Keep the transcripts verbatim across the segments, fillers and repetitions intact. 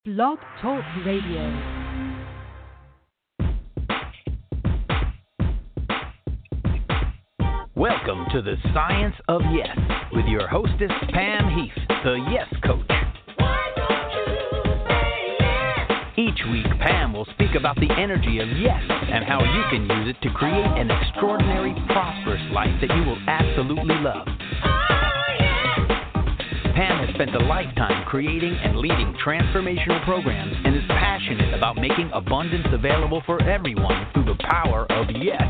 Blog Talk Radio. Welcome to the Science of Yes with your hostess, Pam Heath, the Yes Coach. Each week, Pam will speak about the energy of yes and how you can use it to create an extraordinary, prosperous life that you will absolutely love. Pam has spent a lifetime creating and leading transformational programs and is passionate about making abundance available for everyone through the power of yes.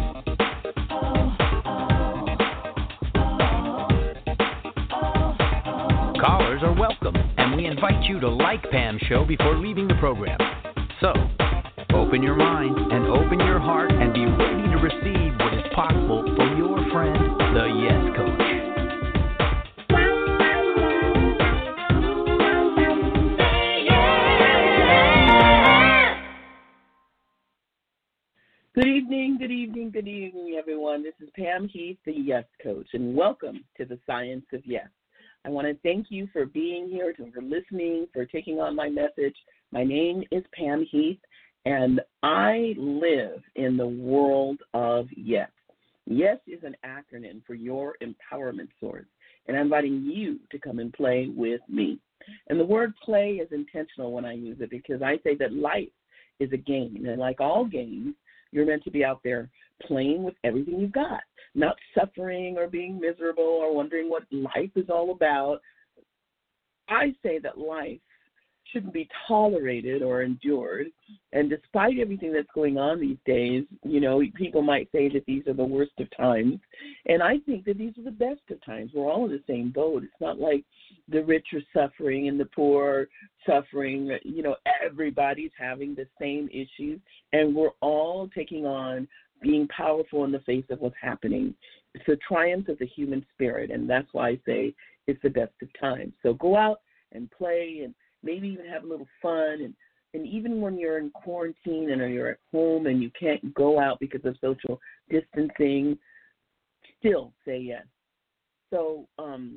Callers are welcome, and we invite you to like Pam's show before leaving the program. So, open your mind and open your heart and be ready to receive what is possible for your friend, the Yes Coach. Good evening, good evening, good evening, everyone. This is Pam Heath, the Yes Coach, and welcome to the Science of Yes. I want to thank you for being here, for listening, for taking on my message. My name is Pam Heath, and I live in the world of yes. Yes is an acronym for your empowerment source, and I'm inviting you to come and play with me. And the word play is intentional when I use it because I say that life is a game, and like all games, you're meant to be out there playing with everything you've got, not suffering or being miserable or wondering what life is all about. I say that life shouldn't be tolerated or endured. And despite everything that's going on these days, you know, people might say that these are the worst of times. And I think that these are the best of times. We're all in the same boat. It's not like the rich are suffering and the poor are suffering. You know, everybody's having the same issues, and we're all taking on being powerful in the face of what's happening. It's a triumph of the human spirit, and that's why I say it's the best of times. So go out and play and maybe even have a little fun. And, and even when you're in quarantine and or you're at home and you can't go out because of social distancing, still say yes. So um,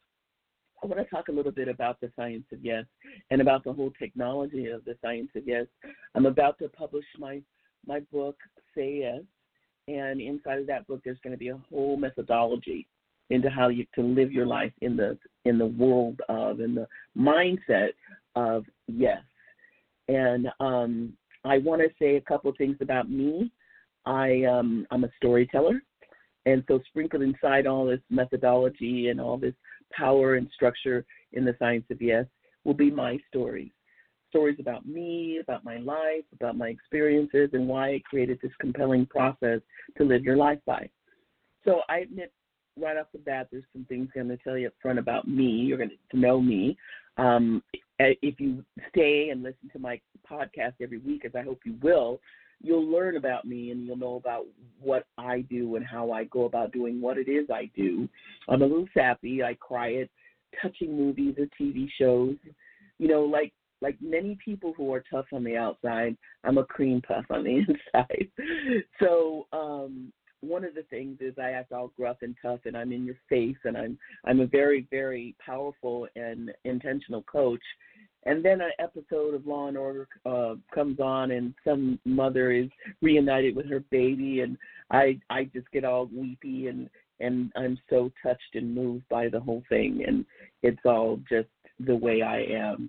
I want to talk a little bit about the Science of Yes and about the whole technology of the Science of Yes. I'm about to publish my, my book, Say Yes, and inside of that book there's going to be a whole methodology into how you to live your life in the in the world of, in the mindset of yes. And um, I want to say a couple of things about me. I, um, I'm a storyteller, and so sprinkled inside all this methodology and all this power and structure in the Science of Yes will be my stories. Stories about me, about my life, about my experiences, and why I created this compelling process to live your life by. So I admit right off the bat, there's some things I'm going to tell you up front about me. You're going to know me. Um, if you stay and listen to my podcast every week, as I hope you will, you'll learn about me and you'll know about what I do and how I go about doing what it is I do. I'm a little sappy. I cry at touching movies or T V shows. You know, like like many people who are tough on the outside, I'm a cream puff on the inside. So, um, one of the things is I act all gruff and tough, and I'm in your face, and I'm I'm a very, very powerful and intentional coach. And then an episode of Law and Order uh, comes on, and some mother is reunited with her baby, and I I just get all weepy, and, and I'm so touched and moved by the whole thing, and it's all just the way I am.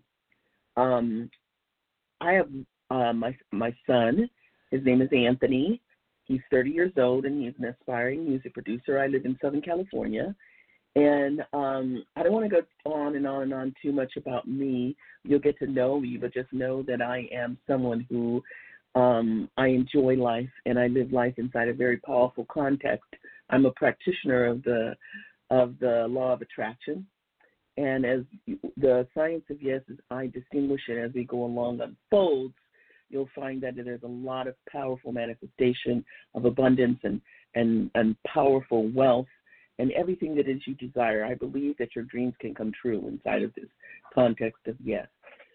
Um, I have uh, my my son. His name is Anthony. He's thirty years old, and he's an aspiring music producer. I live in Southern California. And um, I don't want to go on and on and on too much about me. You'll get to know me, but just know that I am someone who um, I enjoy life, and I live life inside a very powerful context. I'm a practitioner of the of the law of attraction. And as the Science of Yes, as I distinguish it as we go along, unfolds, you'll find that there's a lot of powerful manifestation of abundance and, and, and powerful wealth and everything that is you desire. I believe that your dreams can come true inside of this context of yes.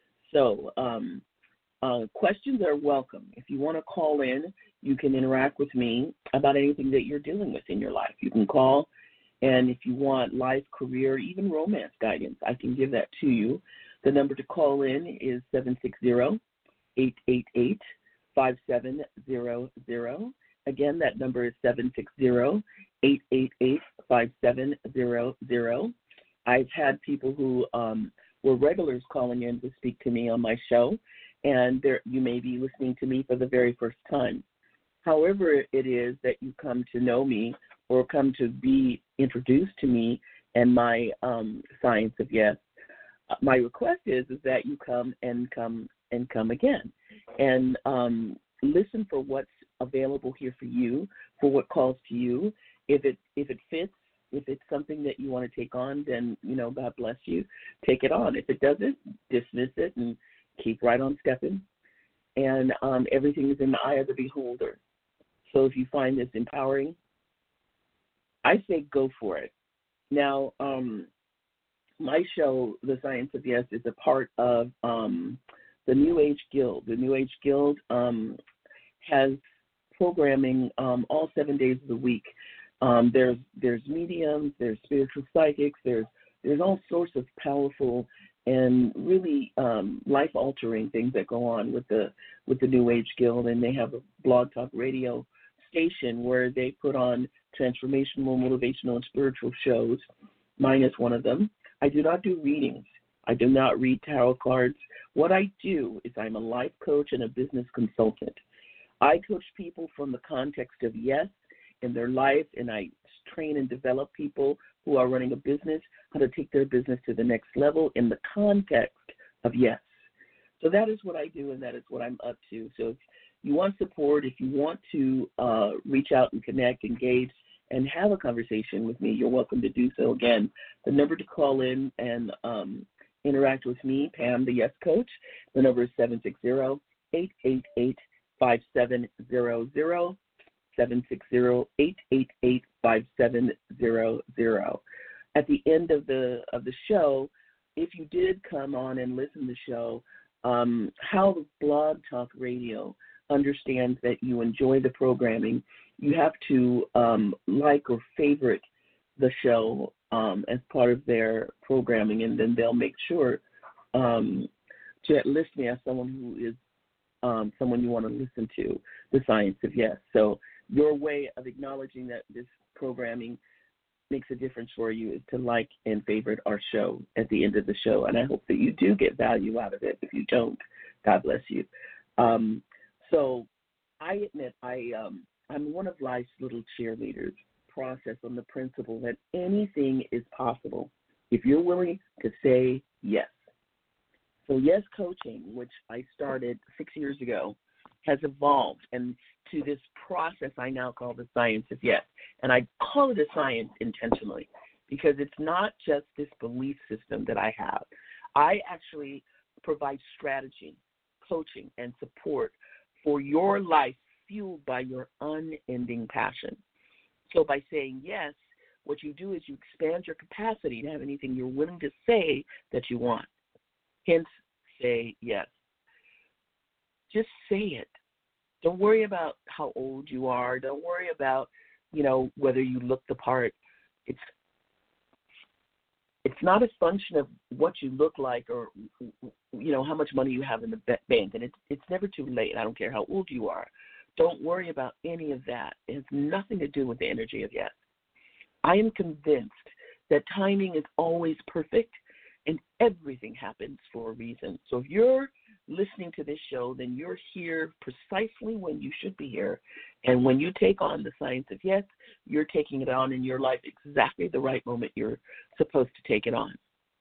So um, uh, questions are welcome. If you want to call in, you can interact with me about anything that you're dealing with in your life. You can call, and if you want life, career, even romance guidance, I can give that to you. The number to call in is seven six zero, eight eight eight, five seven zero zero. Again, that number is seven six zero, eight eight eight, five seven zero zero. I've had people who um, were regulars calling in to speak to me on my show, and you may be listening to me for the very first time. However it is that you come to know me or come to be introduced to me and my um, Science of Yes, my request is, is that you come and come and come again and um, listen for what's available here for you, for what calls to you. If it if it fits, if it's something that you want to take on, then, you know, God bless you, take it on. If it doesn't, dismiss it and keep right on stepping. And um, everything is in the eye of the beholder. So if you find this empowering, I say go for it. Now, um, my show, The Science of Yes, is a part of um, the New Age Guild. The New Age Guild um, has programming um, all seven days of the week. Um, there's there's mediums, there's spiritual psychics, there's there's all sorts of powerful and really um, life-altering things that go on with the with the New Age Guild, and they have a blog talk radio station where they put on transformational, motivational, and spiritual shows. Mine is one of them. I do not do readings. I do not read tarot cards. What I do is I'm a life coach and a business consultant. I coach people from the context of yes in their life, and I train and develop people who are running a business, how to take their business to the next level in the context of yes. So that is what I do, and that is what I'm up to. So if you want support, if you want to uh, reach out and connect, engage, and have a conversation with me, you're welcome to do so. Again, the number to call in and um, interact with me, Pam, the Yes Coach, the number is seven six zero, eight eight eight, five seven zero zero, seven six zero, eight eight eight, five seven zero zero. At the end of the of the show, if you did come on and listen to the show, um, how Blog Talk Radio understands that you enjoy the programming, you have to um, like or favorite the show um, as part of their programming, and then they'll make sure um, to list me as someone who is um, someone you want to listen to, The Science of Yes. So your way of acknowledging that this programming makes a difference for you is to like and favorite our show at the end of the show, and I hope that you do get value out of it. If you don't, God bless you. Um, so I admit I, um, I'm one of life's little cheerleaders process on the principle that anything is possible if you're willing to say yes. So Yes Coaching, which I started six years ago, has evolved and to this process I now call the Science of Yes. And I call it a science intentionally because it's not just this belief system that I have. I actually provide strategy, coaching, and support for your life fueled by your unending passion. So by saying yes, what you do is you expand your capacity to have anything you're willing to say that you want. Hence, say yes. Just say it. Don't worry about how old you are. Don't worry about, you know, whether you look the part. It's it's not a function of what you look like or, you know, how much money you have in the bank. And it's it's never too late. I don't care how old you are. Don't worry about any of that. It has nothing to do with the energy of yes. I am convinced that timing is always perfect and everything happens for a reason. So if you're listening to this show, then you're here precisely when you should be here. And when you take on the Science of Yes, you're taking it on in your life exactly the right moment you're supposed to take it on.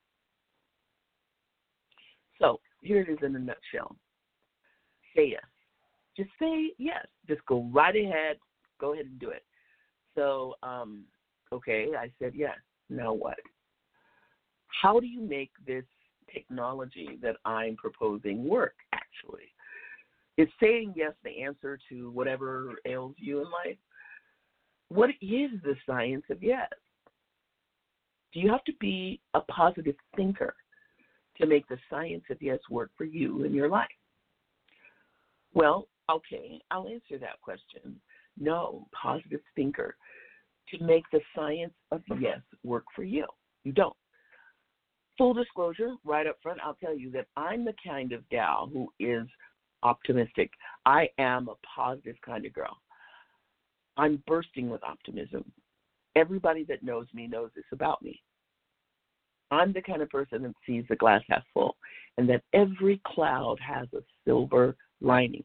So here it is in a nutshell. Say yes. Just say yes. Just go right ahead. Go ahead and do it. So, um, okay, I said yes. Now what? How do you make this technology that I'm proposing work, actually? Is saying yes the answer to whatever ails you in life? What is the Science of Yes? Do you have to be a positive thinker to make the Science of Yes work for you in your life? Well, okay, I'll answer that question. No, positive thinker to make the Science of Yes work for you. You don't. full disclosure, right up front, I'll tell you that I'm the kind of gal who is optimistic. I am a positive kind of girl. I'm bursting with optimism. Everybody that knows me knows this about me. I'm the kind of person that sees the glass half full and that every cloud has a silver lining.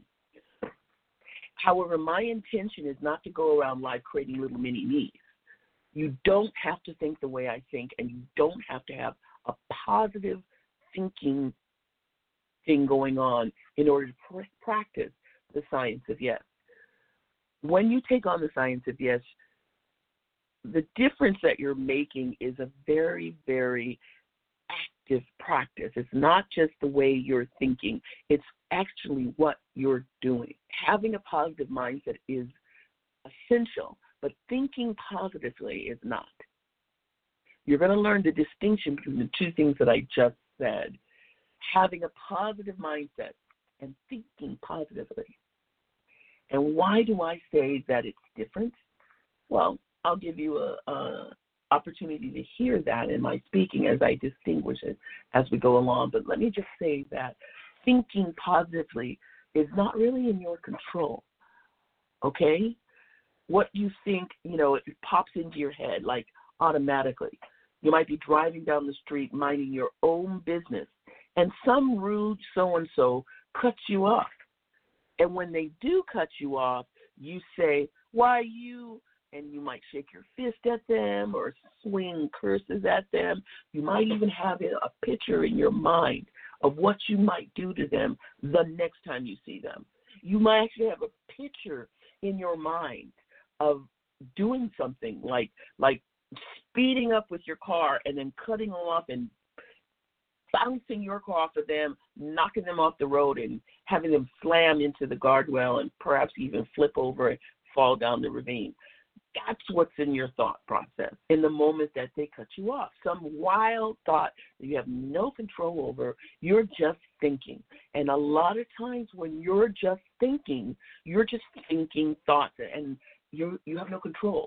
However, my intention is not to go around life creating little mini-me's. You don't have to think the way I think, and you don't have to have a positive thinking thing going on in order to pr- practice the science of yes. When you take on the science of yes, the difference that you're making is a very, very active practice. It's not just the way you're thinking. It's actually what you're doing. Having a positive mindset is essential, but thinking positively is not. You're going to learn the distinction between the two things that I just said. Having a positive mindset and thinking positively. And why do I say that it's different? Well, I'll give you a, a opportunity to hear that in my speaking as I distinguish it as we go along. But let me just say that thinking positively is not really in your control, okay? What you think, you know, it pops into your head like automatically. You might be driving down the street minding your own business, and some rude so-and-so cuts you off. And when they do cut you off, you say, why you? And you might shake your fist at them or swing curses at them. You might even have a picture in your mind of what you might do to them the next time you see them. You might actually have a picture in your mind of doing something like like speeding up with your car and then cutting them off and bouncing your car off of them, knocking them off the road and having them slam into the guardrail and perhaps even flip over and fall down the ravine. That's what's in your thought process in the moment that they cut you off. Some wild thought that you have no control over, you're just thinking. And a lot of times when you're just thinking, you're just thinking thoughts and you you have no control.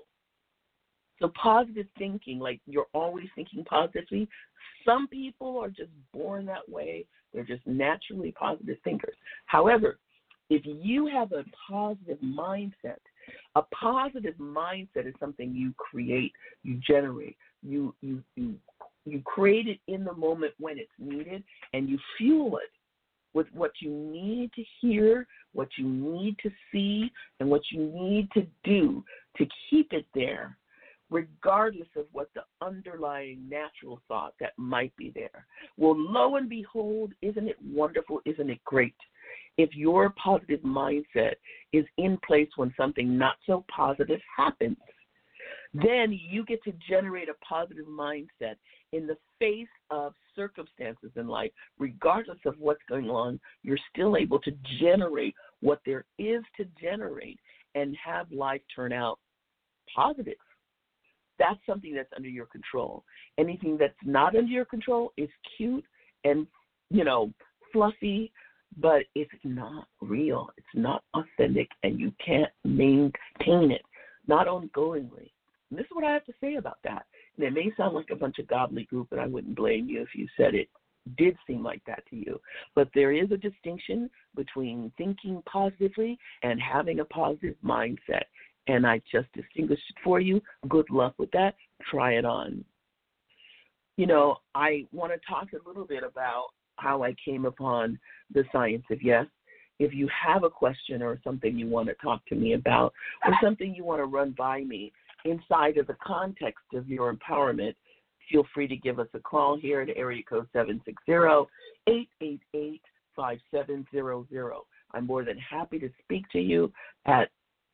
So positive thinking, like you're always thinking positively, some people are just born that way. They're just naturally positive thinkers. However, if you have a positive mindset, a positive mindset is something you create, you generate, you you you you create it in the moment when it's needed, and you fuel it with what you need to hear, what you need to see, and what you need to do to keep it there, regardless of what the underlying natural thought that might be there. Well, lo and behold, isn't it wonderful? Isn't it great? If your positive mindset is in place when something not so positive happens, then you get to generate a positive mindset in the face of circumstances in life. Regardless of what's going on, you're still able to generate what there is to generate and have life turn out positive. That's something that's under your control. Anything that's not under your control is cute and, you know, fluffy, but it's not real. It's not authentic, and you can't maintain it, not ongoingly. And this is what I have to say about that. And it may sound like a bunch of gobbledygook, and I wouldn't blame you if you said it did seem like that to you. But there is a distinction between thinking positively and having a positive mindset. And I just distinguished it for you. Good luck with that. Try it on. You know, I want to talk a little bit about how I came upon the science of yes. If you have a question or something you want to talk to me about or something you want to run by me inside of the context of your empowerment, feel free to give us a call here at area code seven six zero, eight eight eight, five seven zero zero. I'm more than happy to speak to you at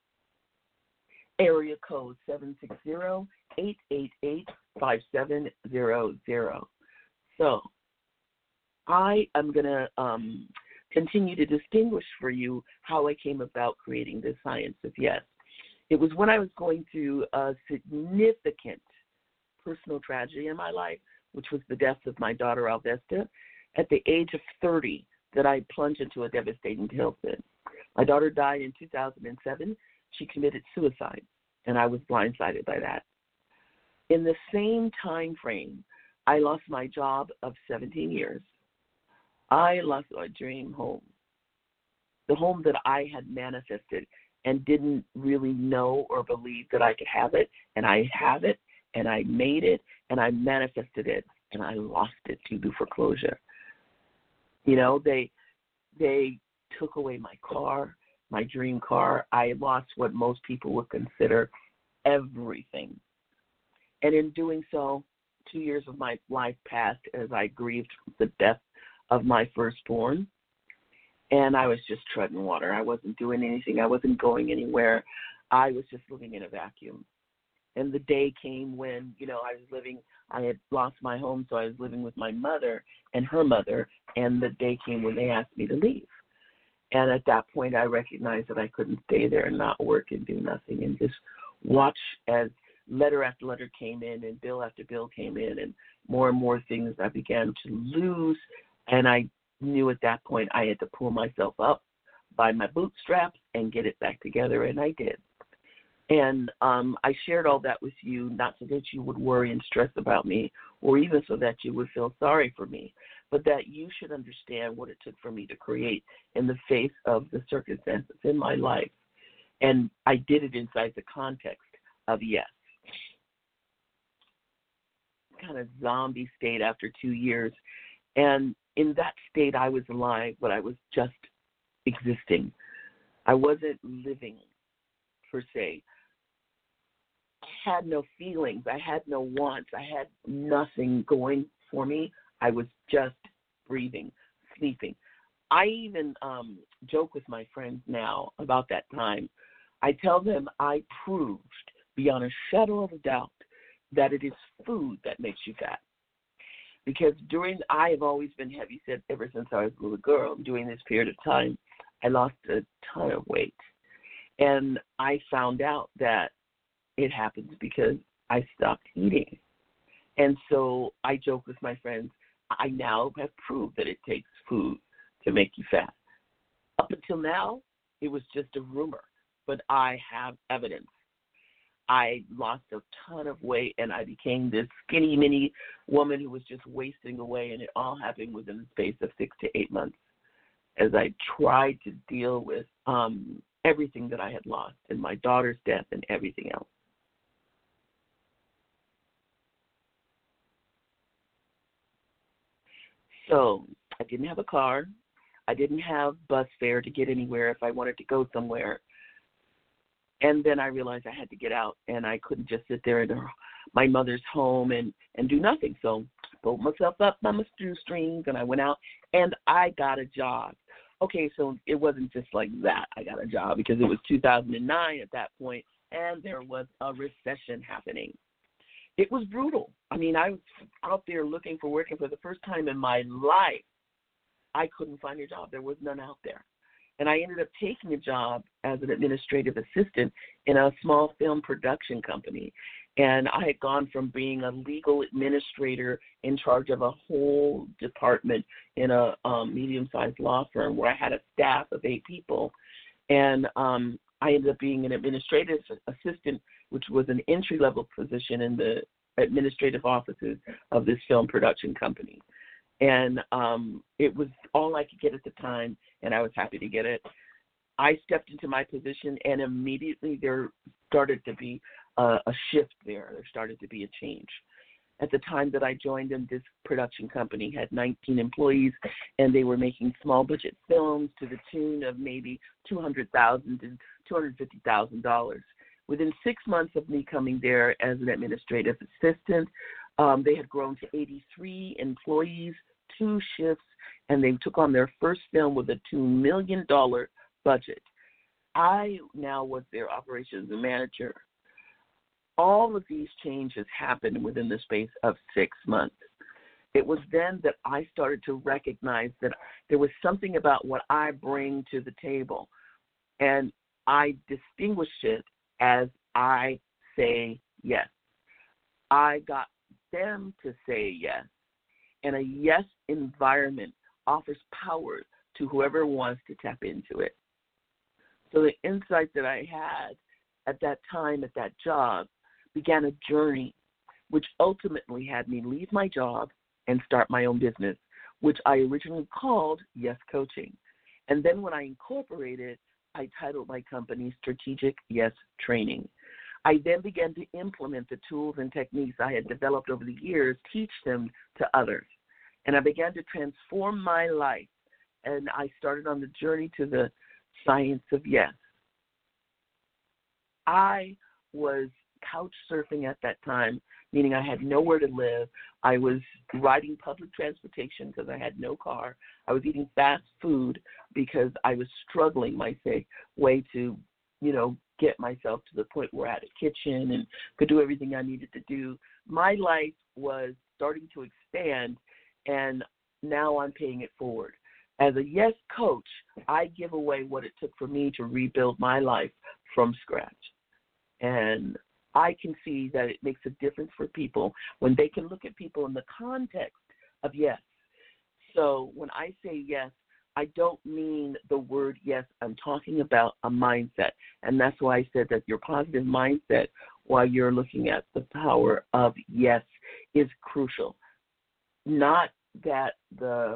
area code seven six zero, eight eight eight, five seven zero zero. So I am going to um, continue to distinguish for you how I came about creating the science of yes. It was when I was going through a significant personal tragedy in my life, which was the death of my daughter, Alvesta, at the age of thirty, that I plunged into a devastating tailspin. My daughter died in two thousand seven. She committed suicide, and I was blindsided by that. In the same time frame, I lost my job of seventeen years. I lost my dream home, the home that I had manifested and didn't really know or believe that I could have it, and I have it, and I made it, and I manifested it, and I lost it due to foreclosure. You know, they they took away my car, my dream car. I lost what most people would consider everything. And in doing so, two years of my life passed as I grieved the death of my firstborn. And I was just treading water. I wasn't doing anything. I wasn't going anywhere. I was just living in a vacuum. And the day came when, you know, I was living, I had lost my home, so I was living with my mother and her mother, and the day came when they asked me to leave. And at that point, I recognized that I couldn't stay there and not work and do nothing and just watch as letter after letter came in and bill after bill came in and more and more things I began to lose. And I knew at that point I had to pull myself up by my bootstraps and get it back together, and I did. And um, I shared all that with you, not so that you would worry and stress about me or even so that you would feel sorry for me, but that you should understand what it took for me to create in the face of the circumstances in my life. And I did it inside the context of yes. Kind of zombie state after two years. And in that state, I was alive, but I was just existing. I wasn't living, per se. I had no feelings. I had no wants. I had nothing going for me. I was just breathing, sleeping. I even um, joke with my friends now about that time. I tell them I proved beyond a shadow of a doubt that it is food that makes you fat. Because during, I have always been heavy set ever since I was a little girl. During this period of time, I lost a ton of weight. And I found out that it happens because I stopped eating. And so I joke with my friends, I now have proved that it takes food to make you fat. Up until now, it was just a rumor, but I have evidence. I lost a ton of weight, and I became this skinny, mini woman who was just wasting away, and it all happened within the space of six to eight months as I tried to deal with um, everything that I had lost and my daughter's death and everything else. So I didn't have a car. I didn't have bus fare to get anywhere if I wanted to go somewhere. And then I realized I had to get out, and I couldn't just sit there in my mother's home and, and do nothing. So I pulled myself up by my shoestrings, and I went out, and I got a job. Okay, so it wasn't just like that I got a job, because it was two thousand nine at that point, and there was a recession happening. It was brutal. I mean, I was out there looking for work, and for the first time in my life, I couldn't find a job. There was none out there. And I ended up taking a job as an administrative assistant in a small film production company. And I had gone from being a legal administrator in charge of a whole department in a um, medium-sized law firm where I had a staff of eight people. And um, I ended up being an administrative assistant, which was an entry-level position in the administrative offices of this film production company. And um, it was all I could get at the time, and I was happy to get it. I stepped into my position, and immediately there started to be a, a shift there. There started to be a change. At the time that I joined them, this production company had nineteen employees, and they were making small-budget films to the tune of maybe two hundred thousand dollars to two hundred fifty thousand dollars. Within six months of me coming there as an administrative assistant, um, they had grown to eighty-three employees, two shifts, and they took on their first film with a two million dollars budget. I now was their operations manager. All of these changes happened within the space of six months. It was then that I started to recognize that there was something about what I bring to the table, and I distinguished it as I say yes. I got them to say yes, and a yes environment offers power to whoever wants to tap into it. So the insight that I had at that time, at that job, began a journey which ultimately had me leave my job and start my own business, which I originally called Yes Coaching. And then when I incorporated, I titled my company Strategic Yes Training. I then began to implement the tools and techniques I had developed over the years, teach them to others. And I began to transform my life, and I started on the journey to the science of yes. I was couch surfing at that time, meaning I had nowhere to live. I was riding public transportation because I had no car. I was eating fast food because I was struggling my say, way to, you know, get myself to the point where I had a kitchen and could do everything I needed to do. My life was starting to expand, and now I'm paying it forward. As a yes coach, I give away what it took for me to rebuild my life from scratch. And I can see that it makes a difference for people when they can look at people in the context of yes. So when I say yes, I don't mean the word yes. I'm talking about a mindset. And that's why I said that your positive mindset while you're looking at the power of yes is crucial. Not that the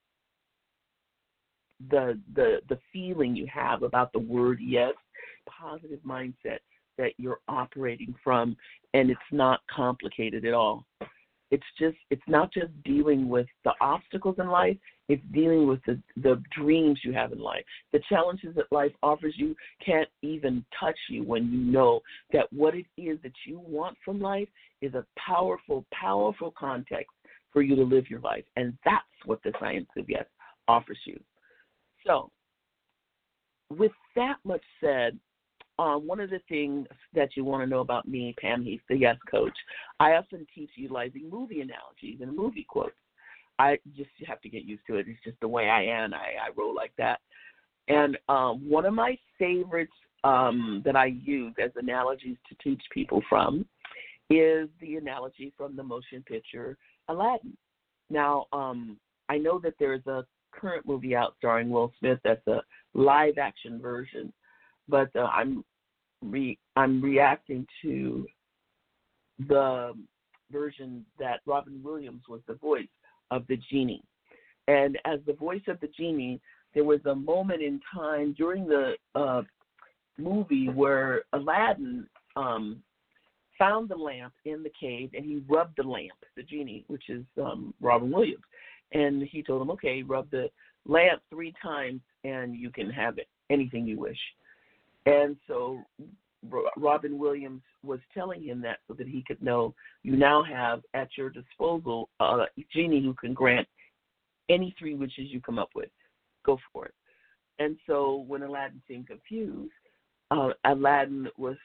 the the the feeling you have about the word yes, positive mindset that you're operating from, and it's not complicated at all. It's just, it's not just dealing with the obstacles in life, it's dealing with the, the dreams you have in life. The challenges that life offers you can't even touch you when you know that what it is that you want from life is a powerful, powerful context for you to live your life. And that's what the science of yes offers you. So, with that much said, Um, one of the things that you want to know about me, Pam Heath, the Yes Coach, I often teach utilizing movie analogies and movie quotes. I just have to get used to it. It's just the way I am. I, I roll like that. And um, one of my favorites um, that I use as analogies to teach people from is the analogy from the motion picture Aladdin. Now, um, I know that there's a current movie out starring Will Smith that's a live-action version, but uh, I'm re- I'm reacting to the version that Robin Williams was the voice of the genie. And as the voice of the genie, there was a moment in time during the uh, movie where Aladdin um, found the lamp in the cave, and he rubbed the lamp, the genie, which is um, Robin Williams. And he told him, okay, rub the lamp three times, and you can have it, anything you wish. And so Robin Williams was telling him that so that he could know you now have at your disposal a genie who can grant any three wishes you come up with. Go for it. And so when Aladdin seemed confused, uh, Aladdin was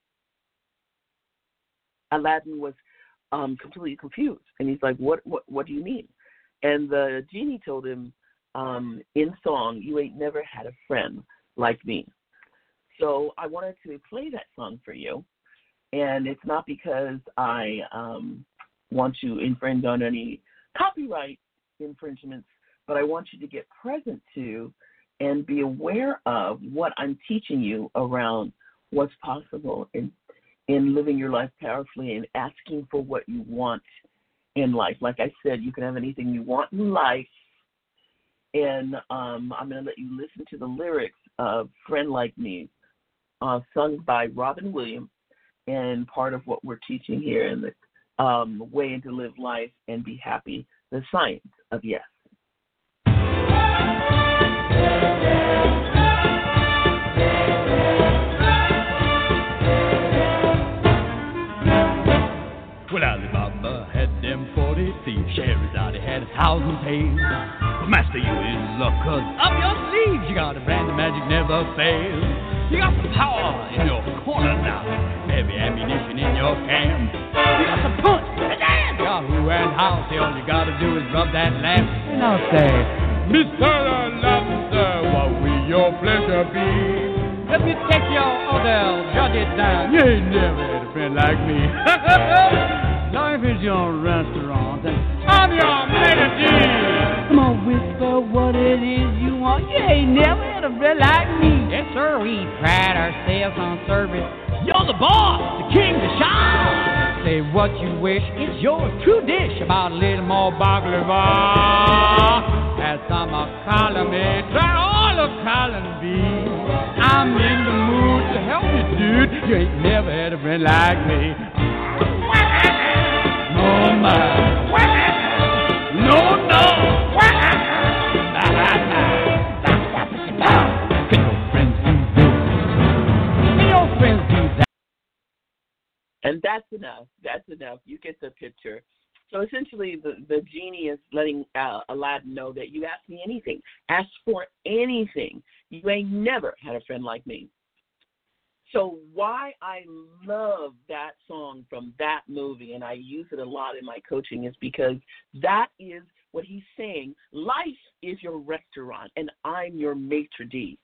Aladdin was um, completely confused, and he's like, "What? What? What do you mean?" And the genie told him, um, in song, "You ain't never had a friend like me." So I wanted to play that song for you, and it's not because I um, want to infringe on any copyright infringements, but I want you to get present to and be aware of what I'm teaching you around what's possible in, in living your life powerfully and asking for what you want in life. Like I said, you can have anything you want in life, and um, I'm going to let you listen to the lyrics of Friend Like Me, Uh, sung by Robin Williams, and part of what we're teaching here in the um, way to live life and be happy, the science of yes. Well, Alibaba had them forty thieves, Sherazade had a thousand pains. But master, you is luck, 'cause up your sleeves you got a brand of magic never fails. You got some power in your corner now, heavy ammunition in your camp. You got some punch, pizzazz, got who and how. Say all you gotta do is rub that lamp, and I'll say, Mister Lobster, what will your pleasure be? Let me take your order, jot it down. You ain't never had a friend like me. Life is your restaurant, and I'm your manager. Come on, whisper what it is you want. You ain't never had a friend like me. Yes, sir, we pride ourselves on service. You're the boss, the king, the shine. Say say what you wish. It's your true dish about a little more baklava. Add some column A, try all the column B. I'm in the mood to help you, dude. You ain't never had a friend like me. No, my. No, no. Can your friends do this? Can your friends do that? And that's enough. That's enough. You get the picture. So essentially, the, the genie is letting uh, Aladdin know that you ask me anything. Ask for anything. You ain't never had a friend like me. So why I love that song from that movie, and I use it a lot in my coaching, is because that is what he's saying. Life is your restaurant, and I'm your maitre d'.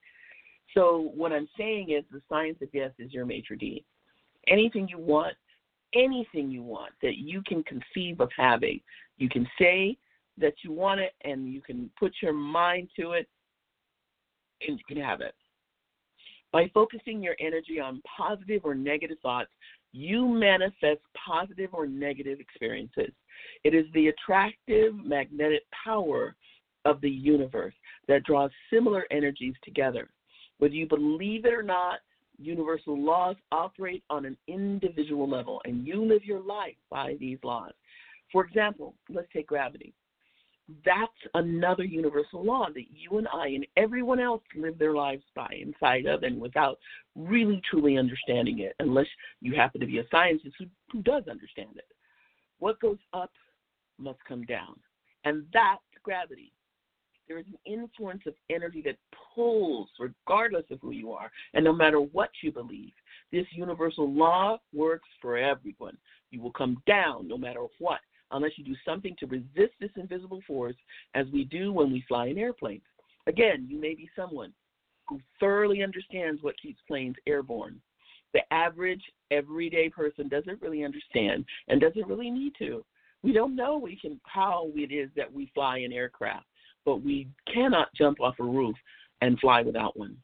So what I'm saying is the science of yes is your maitre d'. Anything you want, anything you want that you can conceive of having, you can say that you want it, and you can put your mind to it, and you can have it. By focusing your energy on positive or negative thoughts, you manifest positive or negative experiences. It is the attractive magnetic power of the universe that draws similar energies together. Whether you believe it or not, universal laws operate on an individual level, and you live your life by these laws. For example, let's take gravity. That's another universal law that you and I and everyone else live their lives by, inside of, and without really truly understanding it, unless you happen to be a scientist who, who does understand it. What goes up must come down, and that's gravity. There is an influence of energy that pulls regardless of who you are, and no matter what you believe. This universal law works for everyone. You will come down no matter what, unless you do something to resist this invisible force, as we do when we fly in airplanes. Again, you may be someone who thoroughly understands what keeps planes airborne. The average, everyday person doesn't really understand and doesn't really need to. We don't know we can how it is that we fly in aircraft, but we cannot jump off a roof and fly without one.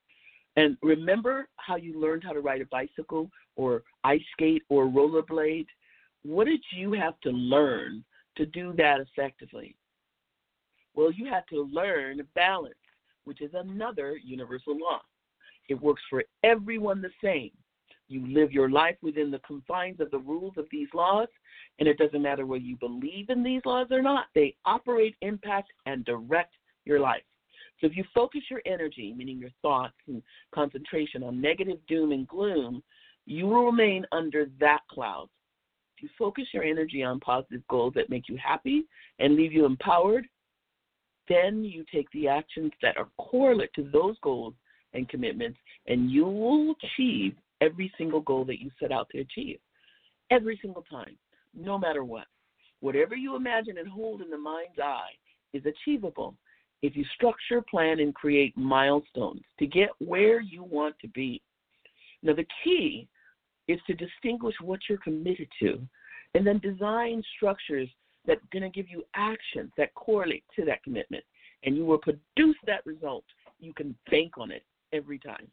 And remember how you learned how to ride a bicycle or ice skate or rollerblade? What did you have to learn to do that effectively? Well, you had to learn balance, which is another universal law. It works for everyone the same. You live your life within the confines of the rules of these laws, and it doesn't matter whether you believe in these laws or not. They operate, impact, and direct your life. So if you focus your energy, meaning your thoughts and concentration, on negative doom and gloom, you will remain under that cloud. If you focus your energy on positive goals that make you happy and leave you empowered, then you take the actions that are correlate to those goals and commitments, and you will achieve every single goal that you set out to achieve, every single time, no matter what. Whatever you imagine and hold in the mind's eye is achievable if you structure, plan, and create milestones to get where you want to be. Now, the key is to distinguish what you're committed to, and then design structures that are going to give you actions that correlate to that commitment, and you will produce that result. You can bank on it every time.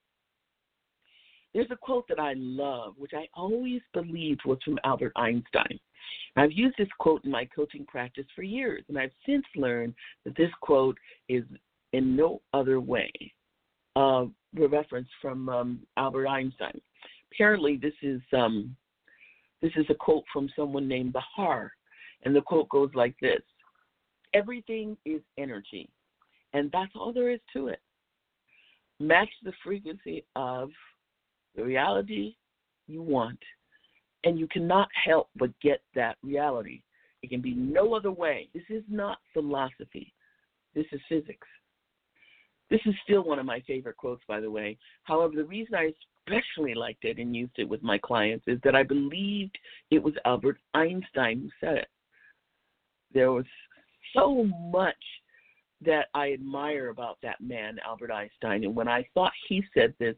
There's a quote that I love, which I always believed was from Albert Einstein. I've used this quote in my coaching practice for years, and I've since learned that this quote is in no other way uh, a reference from um, Albert Einstein. Apparently, this is um, this is a quote from someone named Bahar, and the quote goes like this: "Everything is energy, and that's all there is to it. Match the frequency of the reality you want, and you cannot help but get that reality. It can be no other way. This is not philosophy. This is physics." This is still one of my favorite quotes, by the way. However, the reason I especially liked it and used it with my clients is that I believed it was Albert Einstein who said it. There was so much that I admire about that man, Albert Einstein, and when I thought he said this,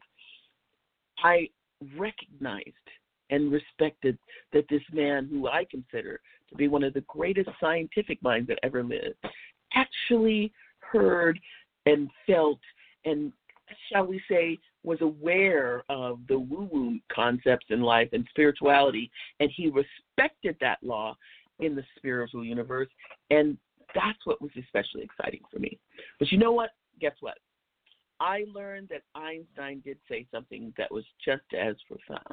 I recognized and respected that this man, who I consider to be one of the greatest scientific minds that ever lived, actually heard and felt and, shall we say, was aware of the woo-woo concepts in life and spirituality, and he respected that law in the spiritual universe, and that's what was especially exciting for me. But you know what? Guess what? I learned that Einstein did say something that was just as profound.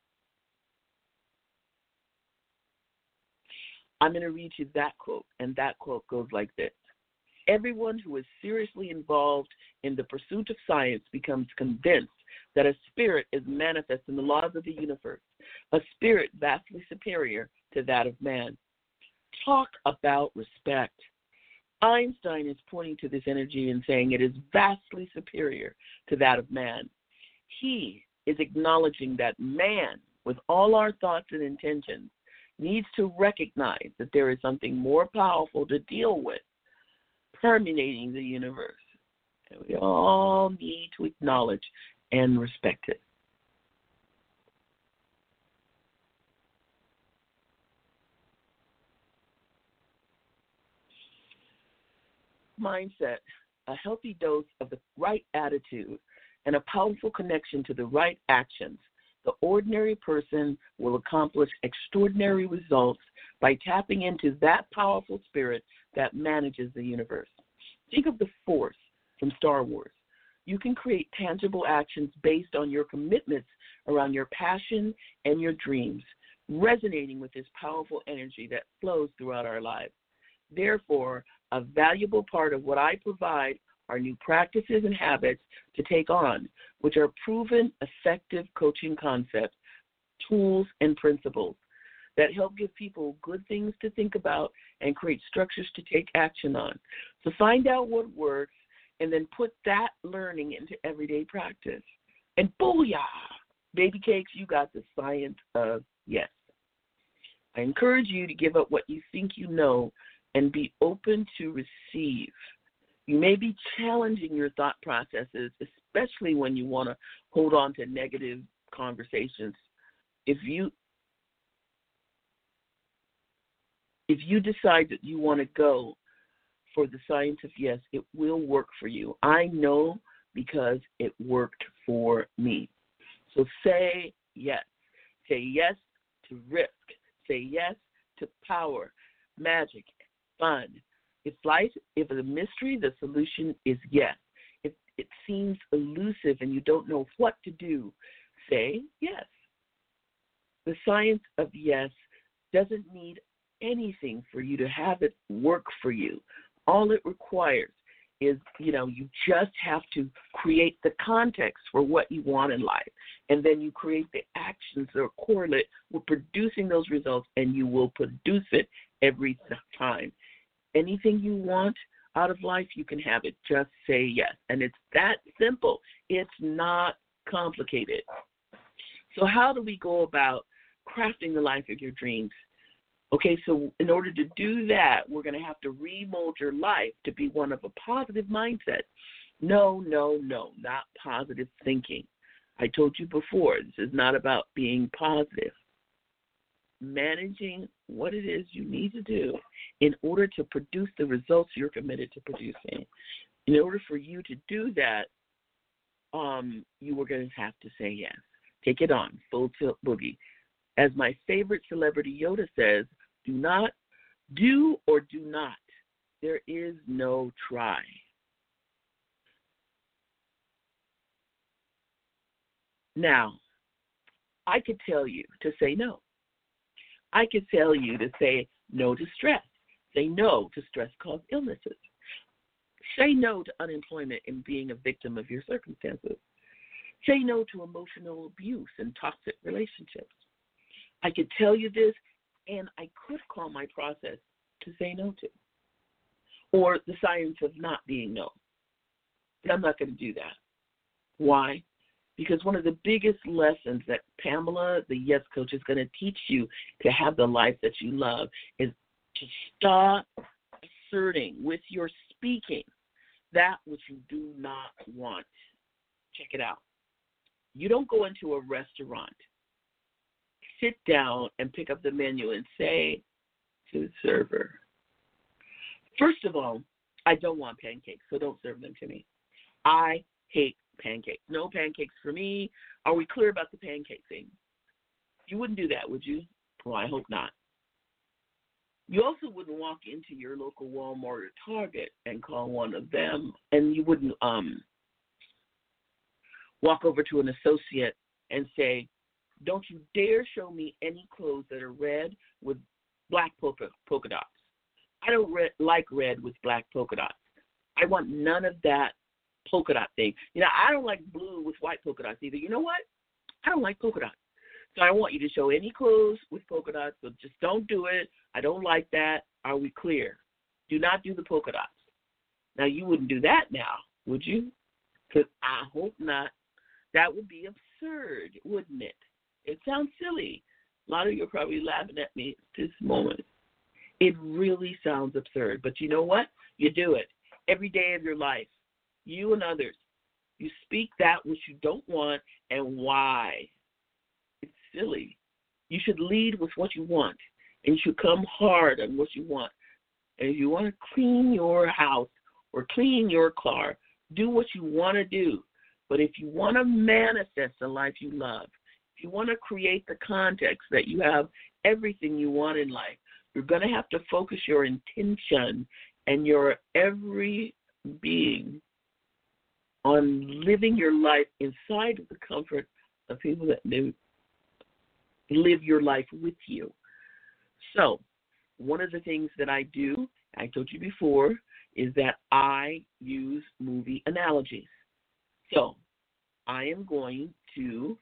I'm going to read you that quote, and that quote goes like this. Everyone who is seriously involved in the pursuit of science becomes convinced that a spirit is manifest in the laws of the universe, a spirit vastly superior to that of man. Talk about respect. Einstein is pointing to this energy and saying it is vastly superior to that of man. He is acknowledging that man, with all our thoughts and intentions, needs to recognize that there is something more powerful to deal with, permeating the universe. And we all need to acknowledge and respect it. Mindset, a healthy dose of the right attitude, and a powerful connection to the right actions, the ordinary person will accomplish extraordinary results by tapping into that powerful spirit that manages the universe. Think of the Force from Star Wars. You can create tangible actions based on your commitments around your passion and your dreams, resonating with this powerful energy that flows throughout our lives. Therefore, a valuable part of what I provide are new practices and habits to take on, which are proven effective coaching concepts, tools, and principles that help give people good things to think about and create structures to take action on. So find out what works and then put that learning into everyday practice. And booyah! Baby cakes, you got the science of yes. I encourage you to give up what you think you know and be open to receive. You may be challenging your thought processes, especially when you want to hold on to negative conversations. If you if you decide that you want to go for the science of yes, it will work for you. I know because it worked for me. So say yes. Say yes to risk. Say yes to power, magic, fun. If life, if it's a mystery, the solution is yes. If it seems elusive and you don't know what to do, say yes. The science of yes doesn't need anything for you to have it work for you. All it requires is, you know, you just have to create the context for what you want in life. And then you create the actions that are correlate with producing those results, and you will produce it every time. Anything you want out of life, you can have it. Just say yes. And it's that simple. It's not complicated. So how do we go about crafting the life of your dreams? Okay, so in order to do that, we're going to have to remold your life to be one of a positive mindset. No, no, no, not positive thinking. I told you before, this is not about being positive. Managing what it is you need to do in order to produce the results you're committed to producing. In order for you to do that, um, you were going to have to say yes. Take it on, full tilt boogie. As my favorite celebrity Yoda says, do not, do or do not. There is no try. Now, I could tell you to say no. I could tell you to say no to stress. Say no to stress-caused illnesses. Say no to unemployment and being a victim of your circumstances. Say no to emotional abuse and toxic relationships. I could tell you this, and I could call my process to say no to, or the science of not being no. But I'm not going to do that. Why? Because one of the biggest lessons that Pamela, the Yes Coach, is going to teach you to have the life that you love is to stop asserting with your speaking that which you do not want. Check it out. You don't go into a restaurant, sit down and pick up the menu and say to the server, first of all, I don't want pancakes, so don't serve them to me. I hate pancakes. No pancakes for me. Are we clear about the pancake thing? You wouldn't do that, would you? Well, I hope not. You also wouldn't walk into your local Walmart or Target and call one of them, and you wouldn't um, walk over to an associate and say, don't you dare show me any clothes that are red with black polka, polka dots. I don't re- like red with black polka dots. I want none of that polka dot thing. You know, I don't like blue with white polka dots either. You know what? I don't like polka dots. So I want you to show any clothes with polka dots, so just don't do it. I don't like that. Are we clear? Do not do the polka dots. Now, you wouldn't do that now, would you? Because I hope not. That would be absurd, wouldn't it? It sounds silly. A lot of you are probably laughing at me at this moment. It really sounds absurd. But you know what? You do it every day of your life. You and others. You speak that which you don't want and why. It's silly. You should lead with what you want, and you should come hard on what you want. And if you want to clean your house or clean your car, do what you want to do. But if you want to manifest the life you love, if you want to create the context that you have everything you want in life, you're going to have to focus your intention and your every being on living your life inside of the comfort of people that live, live your life with you. So one of the things that I do, I told you before, is that I use movie analogies. So I am going to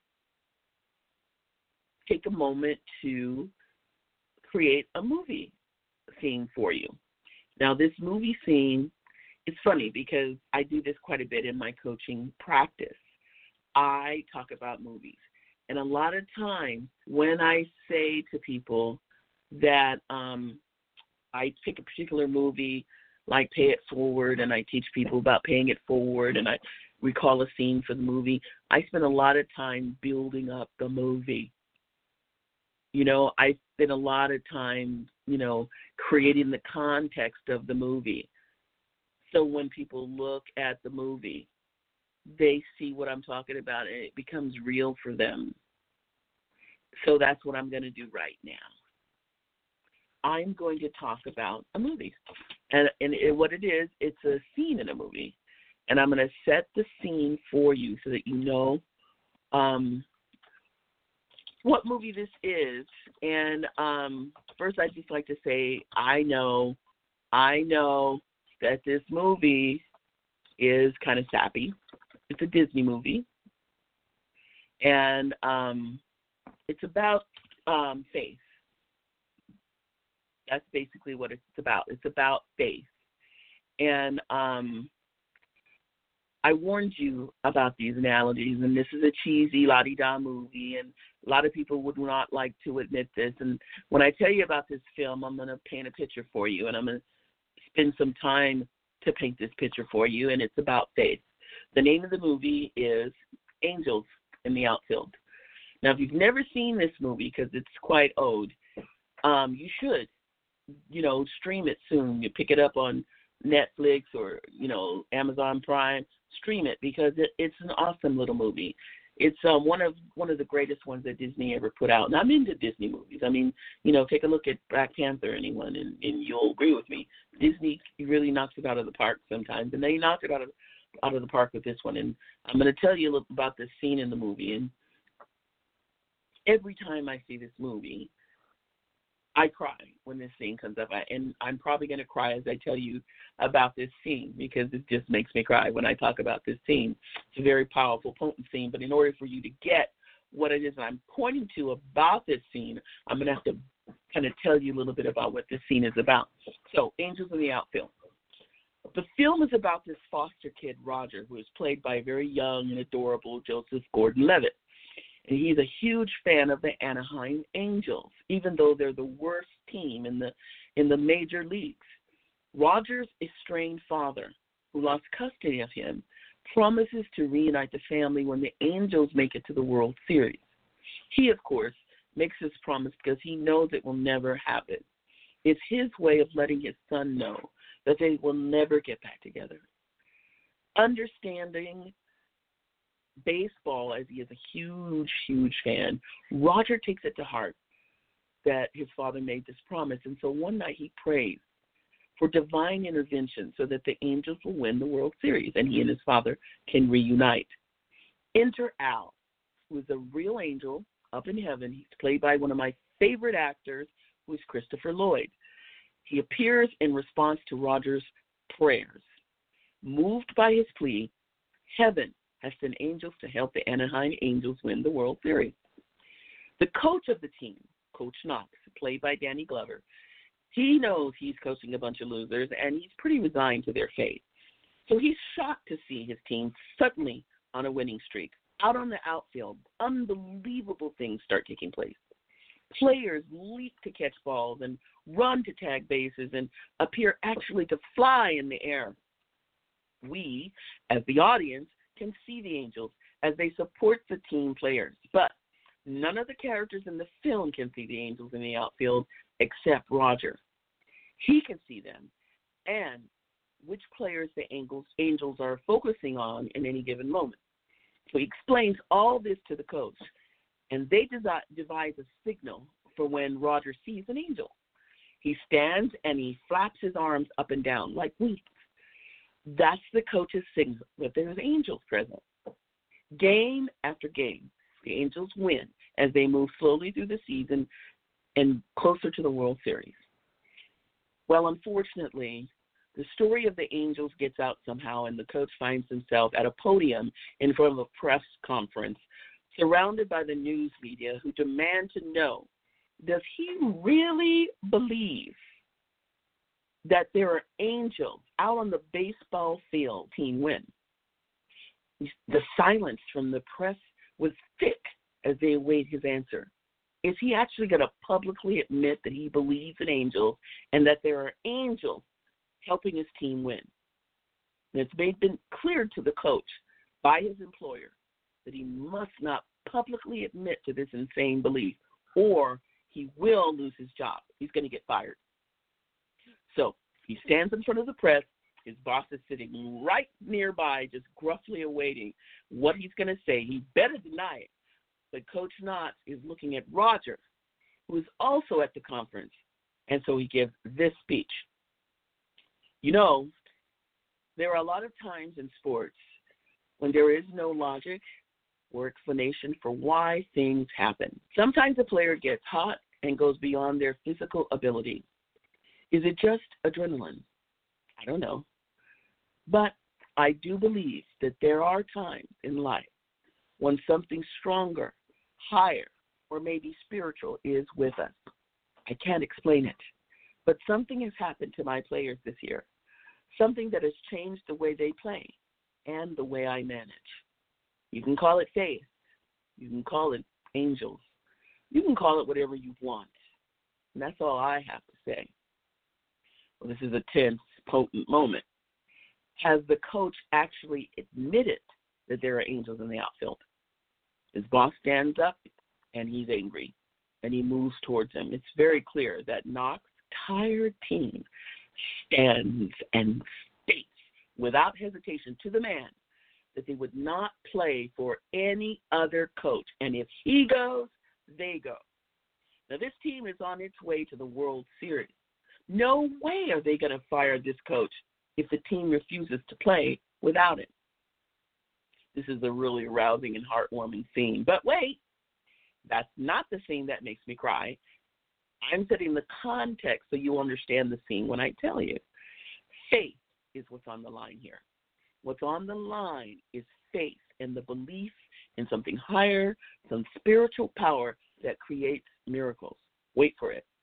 take a moment to create a movie scene for you. Now, this movie scene, it's funny because I do this quite a bit in my coaching practice. I talk about movies. And a lot of times when I say to people that um, I pick a particular movie, like Pay It Forward, and I teach people about paying it forward, and I recall a scene for the movie, I spend a lot of time building up the movie. You know, I spend a lot of time, you know, creating the context of the movie. So when people look at the movie, they see what I'm talking about, and it becomes real for them. So that's what I'm going to do right now. I'm going to talk about a movie. And, and it, what it is, it's a scene in a movie. And I'm going to set the scene for you so that you know um, what movie this is. And um, first, I'd just like to say, I know, I know that this movie is kind of sappy. It's a Disney movie. And um, it's about um, faith. That's basically what it's about. It's about faith. And um, I warned you about these analogies, and this is a cheesy la-di-da movie, and a lot of people would not like to admit this. And when I tell you about this film, I'm going to paint a picture for you, and I'm going to spend some time to paint this picture for you, and it's about faith. The name of the movie is Angels in the Outfield. Now, if you've never seen this movie, because it's quite old, um, you should, you know, stream it soon. You pick it up on Netflix or, you know, Amazon Prime. Stream it because it, it's an awesome little movie. It's um, one of one of the greatest ones that Disney ever put out. And I'm into Disney movies. I mean, you know, take a look at Black Panther, anyone, and, and you'll agree with me. Disney really knocks it out of the park sometimes, and they knocked it out of out of the park with this one. And I'm going to tell you a little about this scene in the movie. And every time I see this movie, I cry when this scene comes up, I, and I'm probably going to cry as I tell you about this scene because it just makes me cry when I talk about this scene. It's a very powerful, potent scene, but in order for you to get what it is I'm pointing to about this scene, I'm going to have to kind of tell you a little bit about what this scene is about. So, Angels in the Outfield. The film is about this foster kid, Roger, who is played by a very young and adorable Joseph Gordon-Levitt. And he's a huge fan of the Anaheim Angels, even though they're the worst team in the in the major leagues. Roger's estranged father, who lost custody of him, promises to reunite the family when the Angels make it to the World Series. He, of course, makes this promise because he knows it will never happen. It's his way of letting his son know that they will never get back together. Understanding baseball, as he is a huge, huge fan, Roger takes it to heart that his father made this promise. And so one night he prays for divine intervention so that the Angels will win the World Series and he and his father can reunite. Enter Al, who is a real angel up in heaven. He's played by one of my favorite actors, who is Christopher Lloyd. He appears in response to Roger's prayers. Moved by his plea, heaven has sent angels to help the Anaheim Angels win the World Series. The coach of the team, Coach Knox, played by Danny Glover, he knows he's coaching a bunch of losers, and he's pretty resigned to their fate. So he's shocked to see his team suddenly on a winning streak. Out on the outfield, unbelievable things start taking place. Players leap to catch balls and run to tag bases and appear actually to fly in the air. We, as the audience, can see the Angels as they support the team players, but none of the characters in the film can see the Angels in the outfield except Roger. He can see them and which players the Angels, Angels are focusing on in any given moment. So he explains all this to the coach, and they devise a signal for when Roger sees an angel. He stands and he flaps his arms up and down like wings. That's the coach's signal that there's angels present. Game after game, the Angels win as they move slowly through the season and closer to the World Series. Well, unfortunately, the story of the Angels gets out somehow, and the coach finds himself at a podium in front of a press conference, surrounded by the news media who demand to know, does he really believe that there are angels out on the baseball field team win? The silence from the press was thick as they await his answer. Is he actually going to publicly admit that he believes in angels and that there are angels helping his team win? And it's made been clear to the coach by his employer that he must not publicly admit to this insane belief, or he will lose his job. He's going to get fired. So he stands in front of the press. His boss is sitting right nearby, just gruffly awaiting what he's going to say. He better deny it. But Coach Knox is looking at Roger, who is also at the conference, and so he gives this speech. You know, there are a lot of times in sports when there is no logic or explanation for why things happen. Sometimes a player gets hot and goes beyond their physical ability. Is it just adrenaline? I don't know. But I do believe that there are times in life when something stronger, higher, or maybe spiritual is with us. I can't explain it, but something has happened to my players this year, something that has changed the way they play and the way I manage. You can call it faith. You can call it angels. You can call it whatever you want. And that's all I have to say. Well, this is a tense, potent moment. Has the coach actually admitted that there are angels in the outfield? His boss stands up, and he's angry, and he moves towards him. It's very clear that Knox's tired team stands and states without hesitation to the man that they would not play for any other coach. And if he goes, they go. Now, this team is on its way to the World Series. No way are they going to fire this coach if the team refuses to play without him. This is a really arousing and heartwarming scene. But wait, that's not the scene that makes me cry. I'm setting the context so you understand the scene when I tell you. Faith is what's on the line here. What's on the line is faith and the belief in something higher, some spiritual power that creates miracles. Wait for it.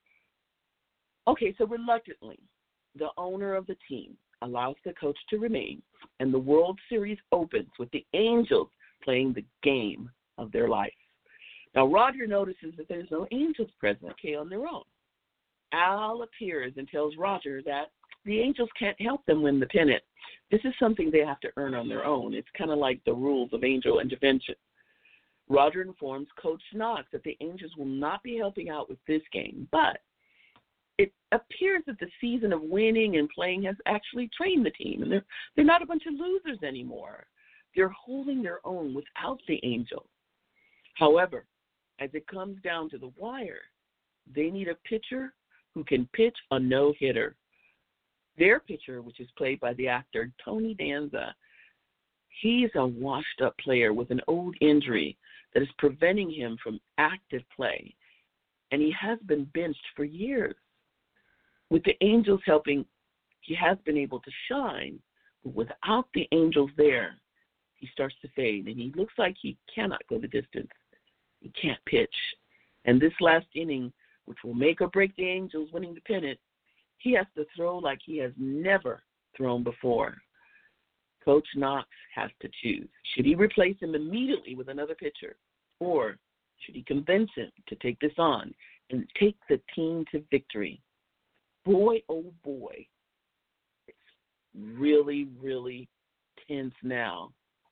Okay, so reluctantly, the owner of the team allows the coach to remain, and the World Series opens with the Angels playing the game of their life. Now, Roger notices that there's no Angels present, okay, on their own. Al appears and tells Roger that the Angels can't help them win the pennant. This is something they have to earn on their own. It's kind of like the rules of angel intervention. Roger informs Coach Knox that the Angels will not be helping out with this game, but it appears that the season of winning and playing has actually trained the team, and they're, they're not a bunch of losers anymore. They're holding their own without the angel. However, as it comes down to the wire, they need a pitcher who can pitch a no-hitter. Their pitcher, which is played by the actor Tony Danza, he's a washed-up player with an old injury that is preventing him from active play, and he has been benched for years. With the Angels helping, he has been able to shine, but without the Angels there, he starts to fade, and he looks like he cannot go the distance. He can't pitch. And this last inning, which will make or break the Angels winning the pennant, he has to throw like he has never thrown before. Coach Knox has to choose. Should he replace him immediately with another pitcher, or should he convince him to take this on and take the team to victory? Boy, oh boy, it's really, really tense now.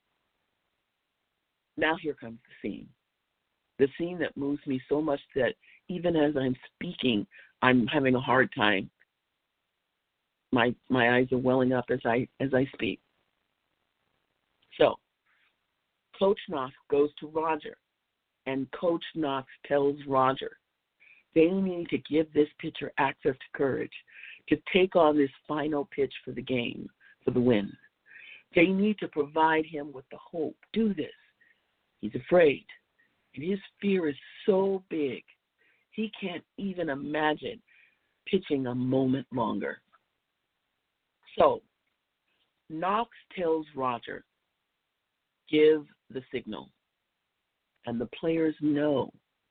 Now here comes the scene. The scene that moves me so much that even as I'm speaking, I'm having a hard time. My my eyes are welling up as I as I speak. So, Coach Knox goes to Roger, and Coach Knox tells Roger they need to give this pitcher access to courage to take on this final pitch for the game, for the win. They need to provide him with the hope. Do this. He's afraid, and his fear is so big, he can't even imagine pitching a moment longer. So, Knox tells Roger, give the signal. And the players know.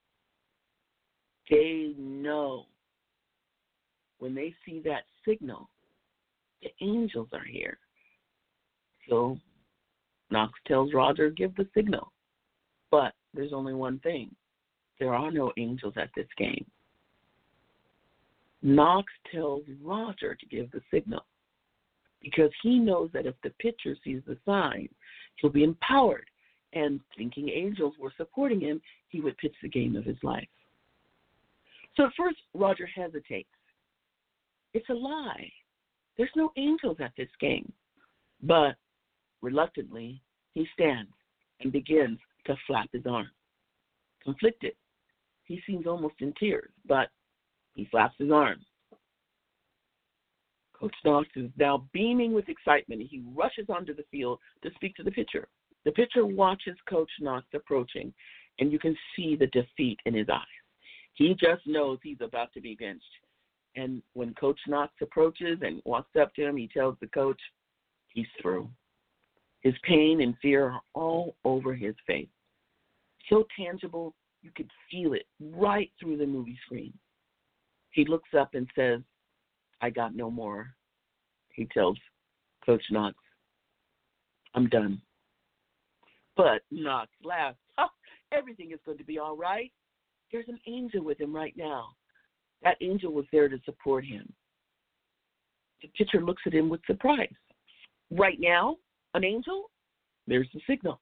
They know. When they see that signal, the Angels are here. So, Knox tells Roger, give the signal. But there's only one thing. There are no Angels at this game. Knox tells Roger to give the signal because he knows that if the pitcher sees the sign, he'll be empowered, and thinking Angels were supporting him, he would pitch the game of his life. So at first, Roger hesitates. It's a lie. There's no Angels at this game. But reluctantly, he stands and begins to flap his arm. Conflicted, he seems almost in tears, but he flaps his arm. Coach Knox is now beaming with excitement. He rushes onto the field to speak to the pitcher. The pitcher watches Coach Knox approaching, and you can see the defeat in his eyes. He just knows he's about to be benched. And when Coach Knox approaches and walks up to him, he tells the coach he's through. His pain and fear are all over his face. So tangible, you could feel it right through the movie screen. He looks up and says, I got no more. He tells Coach Knox, I'm done. But Knox laughs. Oh, everything is going to be all right. There's an angel with him right now. That angel was there to support him. The pitcher looks at him with surprise. Right now, an angel? There's the signal.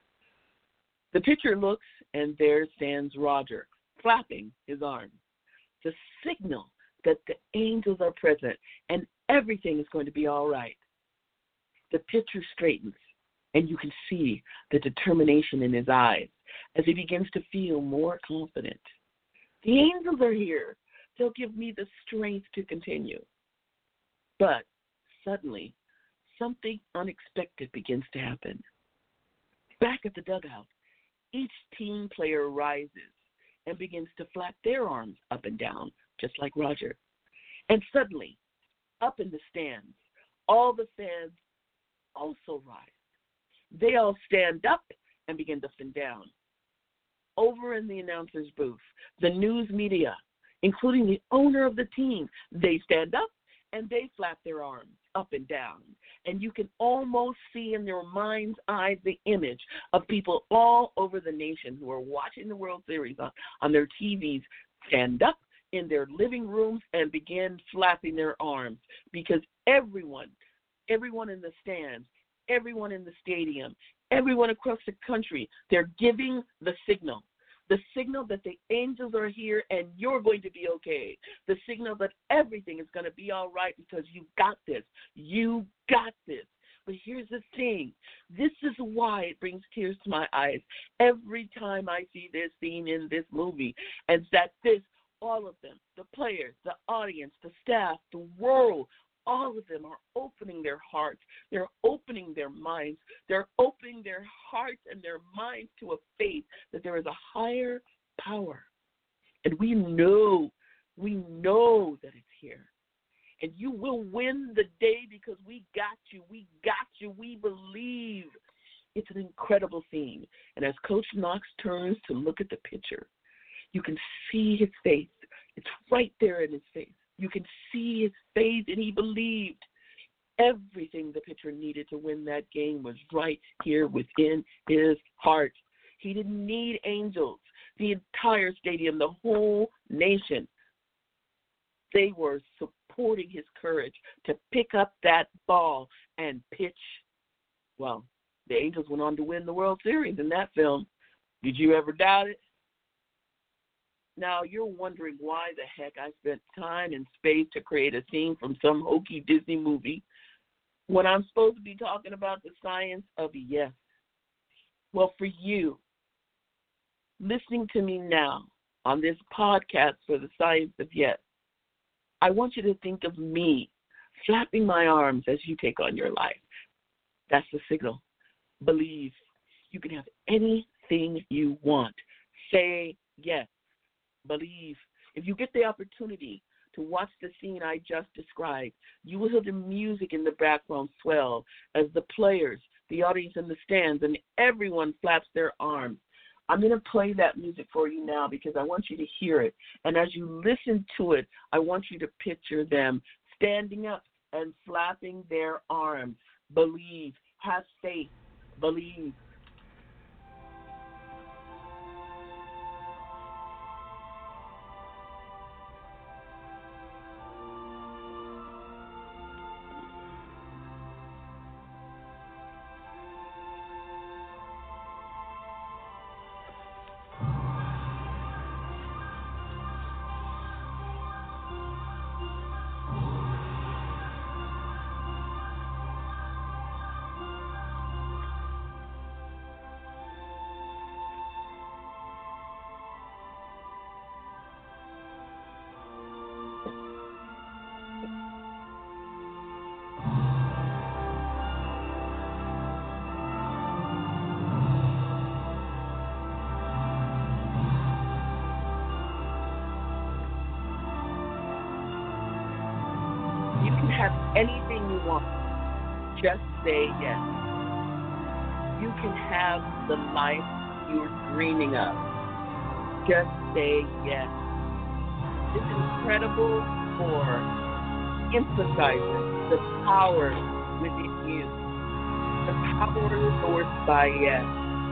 The pitcher looks, and there stands Roger, flapping his arms. The signal that the angels are present and everything is going to be all right. The pitcher straightens, and you can see the determination in his eyes as he begins to feel more confident. The angels are here. They'll give me the strength to continue. But suddenly, something unexpected begins to happen. Back at the dugout, each team player rises and begins to flap their arms up and down, just like Roger. And suddenly, up in the stands, all the fans also rise. They all stand up and begin to stand down. Over in the announcer's booth, the news media, including the owner of the team, they stand up and they flap their arms up and down. And you can almost see in their mind's eye the image of people all over the nation who are watching the World Series on, on their T Vs stand up in their living rooms and begin flapping their arms because everyone, everyone in the stands, everyone in the stadium, everyone across the country, they're giving the signal. The signal that the angels are here and you're going to be okay. The signal that everything is going to be all right because you got this. You got this. But here's the thing. This is why it brings tears to my eyes every time I see this scene in this movie. And that this, all of them, the players, the audience, the staff, the world, all of them are opening their hearts. They're opening their minds. They're opening their hearts and their minds to a faith that there is a higher power. And we know, we know that it's here. And you will win the day because we got you. We got you. We believe. It's an incredible scene. And as Coach Knox turns to look at the picture, you can see his face. It's right there in his face. You can see his face, and he believed. Everything the pitcher needed to win that game was right here within his heart. He didn't need angels. The entire stadium, the whole nation, they were supporting his courage to pick up that ball and pitch. Well, the Angels went on to win the World Series in that film. Did you ever doubt it? Now, you're wondering why the heck I spent time and space to create a scene from some hokey Disney movie when I'm supposed to be talking about the science of yes. Well, for you, listening to me now on this podcast for the science of yes, I want you to think of me flapping my arms as you take on your life. That's the signal. Believe. You can have anything you want. Say yes. Believe. If you get the opportunity to watch the scene I just described, you will hear the music in the background swell as the players, the audience in the stands, and everyone flaps their arms. I'm going to play that music for you now because I want you to hear it. And as you listen to it, I want you to picture them standing up and flapping their arms. Believe. Have faith. Believe. Have anything you want, just say yes. You can have the life you're dreaming of. Just say yes. It's incredible for emphasizing the power within you. The power sourced by yes.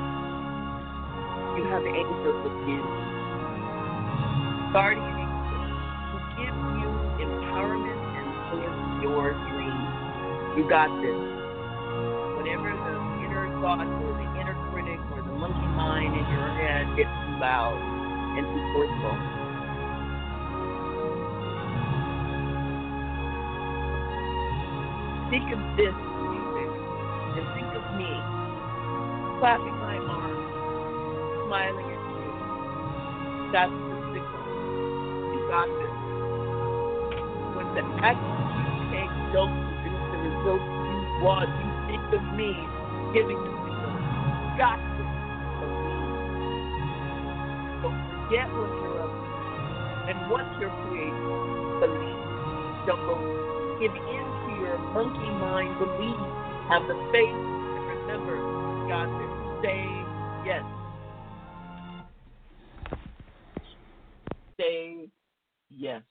You have angels with you. Guardian angels who give you empowerment your dreams. You got this. Whenever the inner thought or the inner critic or the monkey mind in your head gets too loud and too forceful, think of this music and think of me clapping my arms, smiling at you. That's the signal. You got this. When the action don't produce the results you want, you think of me giving the signal. Got to believe. Don't forget what you're up to and what you're creating. Believe. Don't go give in to your monkey mind. Believe. Have the faith and remember, God says, say yes. Say yes.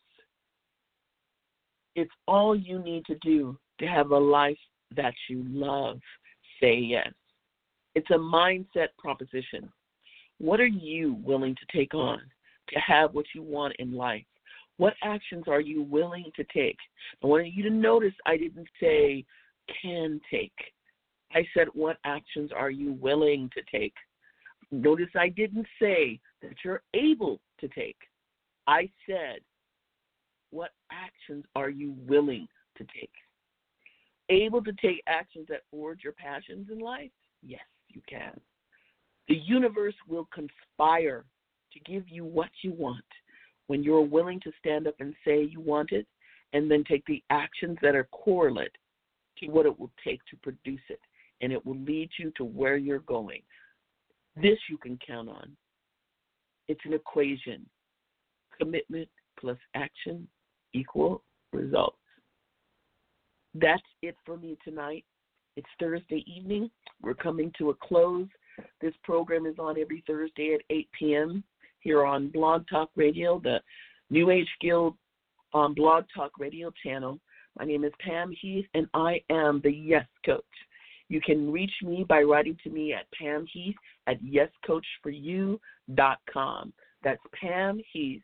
It's all you need to do to have a life that you love. Say yes. It's a mindset proposition. What are you willing to take on to have what you want in life? What actions are you willing to take? I want you to notice I didn't say can take. I said what actions are you willing to take? Notice I didn't say that you're able to take. I said what actions are you willing to take? able to take actions that forge your passions in life? Yes, you can. The universe will conspire to give you what you want when you're willing to stand up and say you want it, and then take the actions that are correlate to what it will take to produce it, and it will lead you to where you're going. This you can count on. It's an equation. Commitment plus action equal results. That's it for me tonight. It's Thursday evening. We're coming to a close. This program is on every Thursday at eight p.m. here on Blog Talk Radio, the New Age Guild on Blog Talk Radio channel. My name is Pam Heath, and I am the Yes Coach. You can reach me by writing to me at Pam Heath at yes coach for you dot com. That's Pam Heath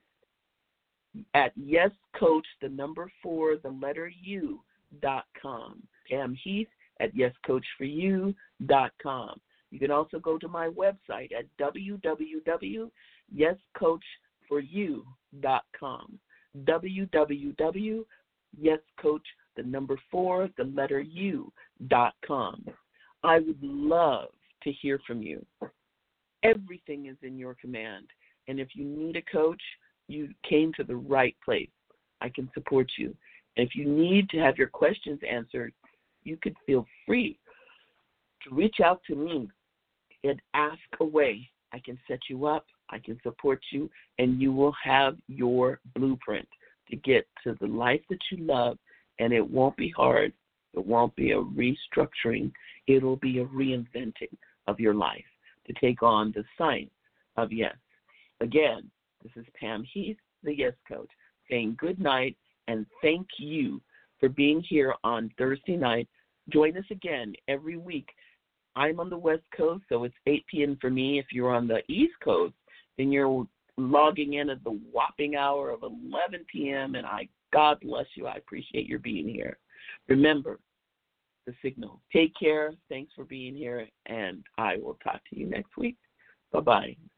at yes coach, the number four, the letter U, dot com. Pam Heath at yes coach for you dot com. You can also go to my website at w w w dot yes coach for you dot com. w w w dot yes coach, the number four, the letter U, dot com. I would love to hear from you. Everything is in your command. And if you need a coach, you came to the right place. I can support you. And if you need to have your questions answered, you could feel free to reach out to me and ask away. I can set you up, I can support you, and you will have your blueprint to get to the life that you love, and it won't be hard. It won't be a restructuring. It'll be a reinventing of your life to take on the sign of yes. Again, this is Pam Heath, the Yes Coach, saying good night and thank you for being here on Thursday night. Join us again every week. I'm on the West Coast, so it's eight p.m. for me. If you're on the East Coast, then you're logging in at the whopping hour of eleven p.m., and I, God bless you. I appreciate your being here. Remember the signal. Take care. Thanks for being here, and I will talk to you next week. Bye-bye.